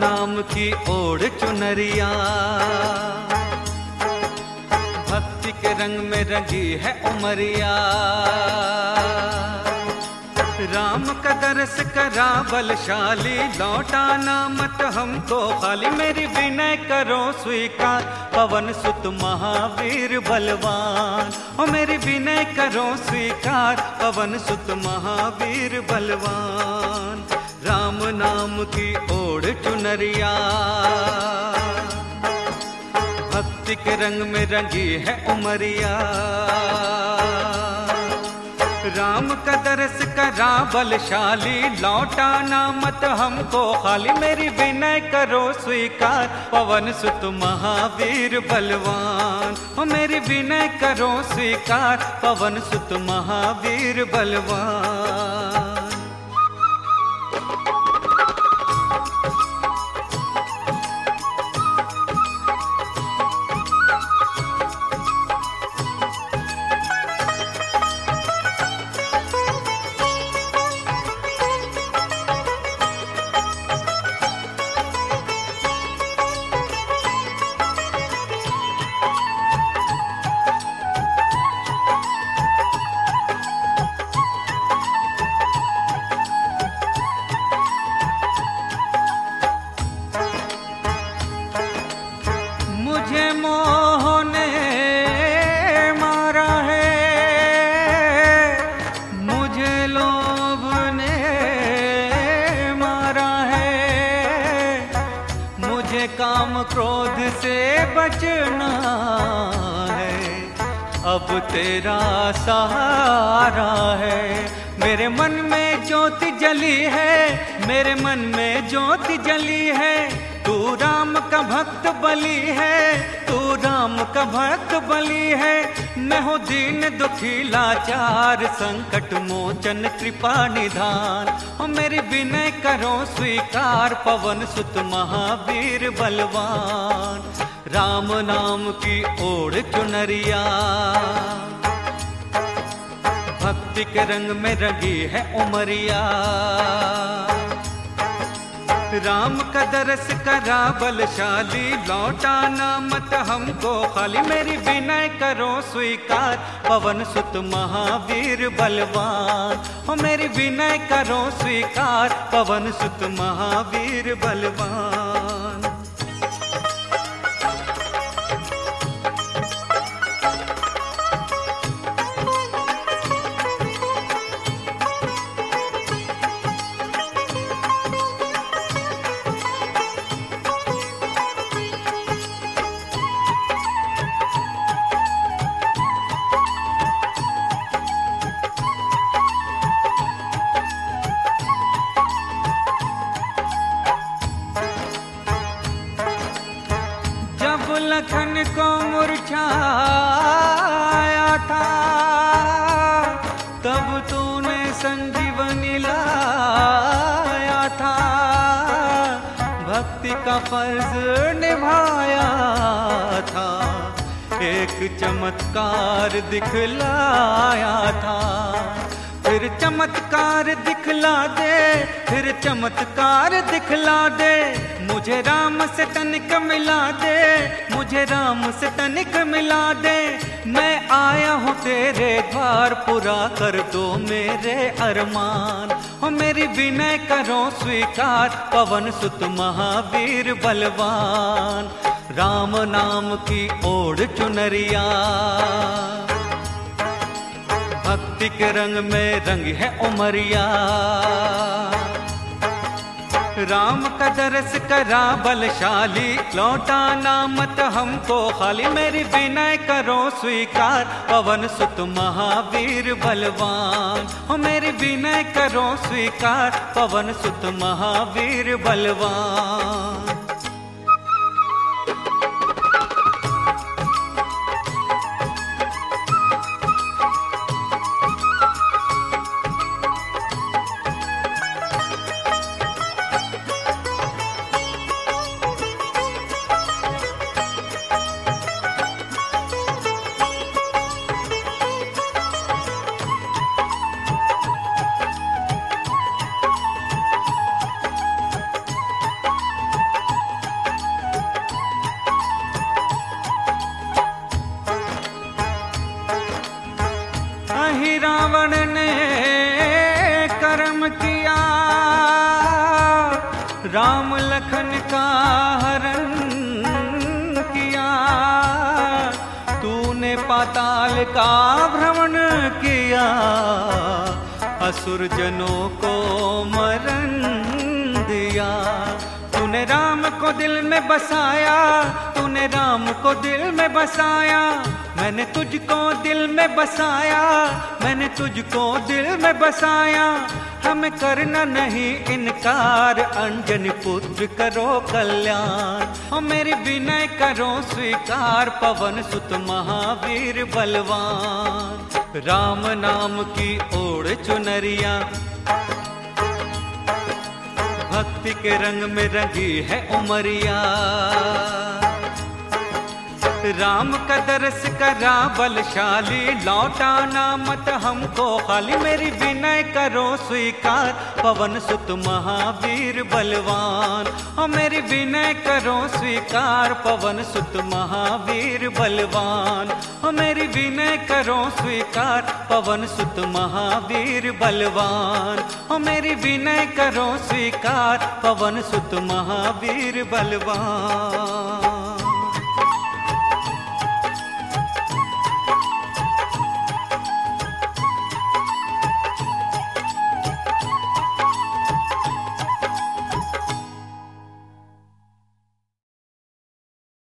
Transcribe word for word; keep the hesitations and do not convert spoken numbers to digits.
नाम की ओढ़ चुनरिया, भक्ति के रंग में रंगी है उमरिया। राम का दरस करा बलशाली, लौटाना मत हमको खाली। मेरी विनय करो स्वीकार, पवन सुत महावीर बलवान। ओ मेरी विनय करो स्वीकार, पवन सुत महावीर बलवान। राम नाम की ओढ़ चुनरिया, भक्ति के रंग में रंगी है उमरिया। राम का दरस करा बलशाली, लौटाना मत हमको खाली। मेरी विनय करो स्वीकार, पवन सुत महावीर बलवान। ओ मेरी विनय करो स्वीकार, पवन सुत महावीर बलवान। मुझे मोह ने मारा है, मुझे लोभ ने मारा है। मुझे काम क्रोध से बचना है, अब तेरा सहारा है। मेरे मन में ज्योति जली है, मेरे मन में ज्योति जली है। तू राम का भक्त बली है, तू राम का भक्त बली है। मैं हूँ दीन दुखी लाचार, संकट मोचन कृपा निधान। ओ मेरी विनय करो स्वीकार, पवन सुत महावीर बलवान। राम नाम की ओढ़ चुनरिया, भक्ति के रंग में रंगी है उमरिया। राम का दरस करा बलशाली, लौटाना मत हमको खाली। मेरी विनय करो स्वीकार, पवन सुत महावीर बलवान। हो मेरी विनय करो स्वीकार, पवन सुत महावीर बलवान। लखन को मुरझाया था, तब तूने संजीवनी लाया था। भक्ति का फर्ज निभाया था, एक चमत्कार दिखलाया था। फिर चमत्कार दिखला दे, फिर चमत्कार दिखला दे। मुझे राम से तनिक मिला दे, मुझे राम से तनिक मिला दे। मैं आया हूँ तेरे द्वार, पूरा कर दो मेरे अरमान। हो मेरी विनय करो स्वीकार, पवन सुत महावीर बलवान। राम नाम की ओढ़ चुनरिया, भक्ति के रंग में रंग है उमरिया। राम का दरस करा बलशाली, लौटाना मत हमको खाली। मेरी विनय करो स्वीकार, पवन सुत महावीर बलवान। हो मेरी विनय करो स्वीकार, पवन सुत महावीर बलवान। राम लखन का हरण किया, तूने पाताल का भ्रमण किया, असुर जनों को मरण दिया। तूने राम को दिल में बसाया, तूने राम को दिल में बसाया, मैंने तुझको दिल में बसाया, मैंने तुझको दिल में बसाया। हमें करना नहीं इनकार, अंजनी पुत्र करो कल्याण। और मेरी विनय करो स्वीकार, पवन सुत महावीर बलवान। राम नाम की ओढ़ चुनरिया, भक्ति के रंग में रंगी है उमरिया। राम का दरस करा बलशाली, लौटाना मत हमको खाली। मेरी विनय करो स्वीकार, पवन सुत महावीर बलवान। और मेरी विनय करो स्वीकार, पवन सुत महावीर बलवान। और मेरी विनय करो स्वीकार, पवन सुत महावीर बलवान। और मेरी विनय करो स्वीकार, पवन सुत महावीर बलवान।